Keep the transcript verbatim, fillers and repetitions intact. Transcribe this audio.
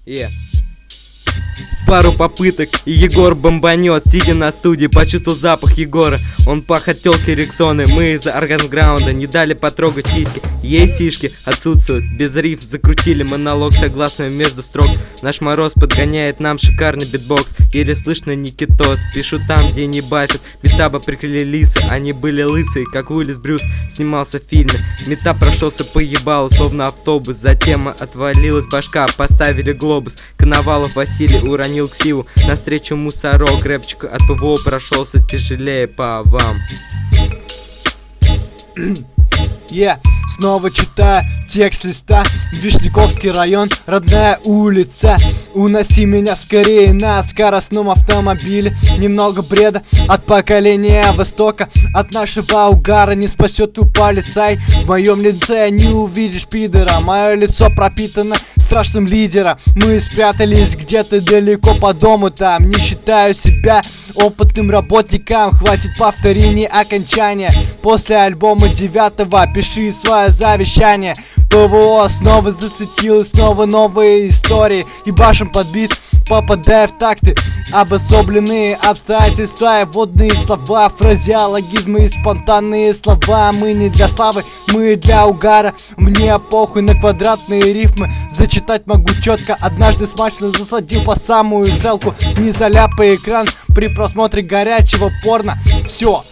Yeah. Пару попыток, и Егор бомбанет. Сидя на студии, почувствовал запах Егора. Он пах от тёлки Рексоны. Мы из органграунда не дали потрогать сиськи. Есть сишки, отсутствуют, без риф. Закрутили монолог согласными между строк. Наш Мороз подгоняет нам шикарный битбокс. Еле слышно Никитос. Пишу там, где не батят. Метаба прикрыли лисы, они были лысые, как Уиллис Брюс снимался в фильме. Метаб прошелся по ебалу, словно автобус. Затем отвалилась башка, поставили глобус. Коновалов Василий уронил ксиву. Навстречу мусорок, рэпчик от ПВО прошелся тяжелее по вам. Yeah. Снова читаю текст листа. Вишняковский район, родная улица. Уноси меня скорее на скоростном автомобиле. Немного бреда от поколения Востока. От нашего угара не спасет твой полицай. В моем лице не увидишь пидора. Мое лицо пропитано страшным лидером. Мы спрятались где-то далеко по дому. Там не считаю себя опытным работником. Хватит повторений окончания. После альбома девятого пиши свое завещание. ПВО снова засветилось, снова новые истории. И башен подбит, попадая в такты. Обособленные обстоятельства и водные слова. Фразеологизмы и спонтанные слова. Мы не для славы, мы для угара. Мне похуй на квадратные рифмы. Зачитать могу четко. Однажды смачно засадил по самую целку. Не заляпай экран при просмотре горячего порно. Все.